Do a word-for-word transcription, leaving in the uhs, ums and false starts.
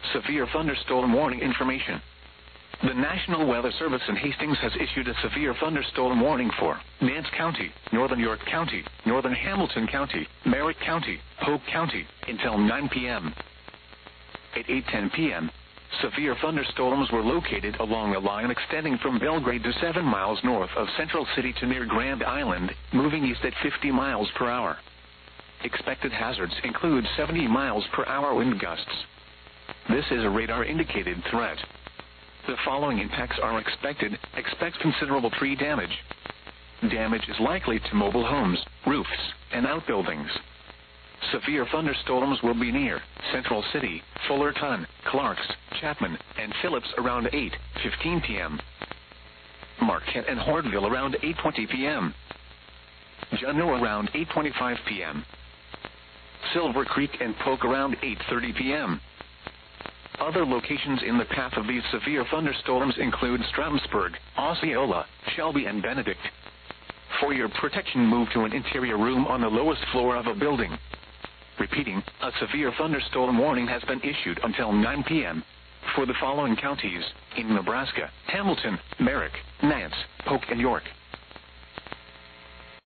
Severe thunderstorm warning information. The National Weather Service in Hastings has issued a severe thunderstorm warning for Nance County, Northern York County, Northern Hamilton County, Merritt County, Polk County, until nine p m At eight ten p m, severe thunderstorms were located along a line extending from Belgrade to seven miles north of Central City to near Grand Island, moving east at fifty miles per hour. Expected hazards include seventy miles per hour wind gusts. This is a radar-indicated threat. The following impacts are expected. Expect considerable tree damage. Damage is likely to mobile homes, roofs, and outbuildings. Severe thunderstorms will be near Central City, Fullerton, Clarks, Chapman, and Phillips around eight fifteen p m Marquette and Hortville around eight twenty p m Juneau around eight twenty-five p m Silver Creek and Polk around eight thirty p m Other locations in the path of these severe thunderstorms include Stroudsburg, Osceola, Shelby, and Benedict. For your protection, move to an interior room on the lowest floor of a building. Repeating, a severe thunderstorm warning has been issued until nine p m for the following counties in Nebraska: Hamilton, Merrick, Nance, Polk, and York.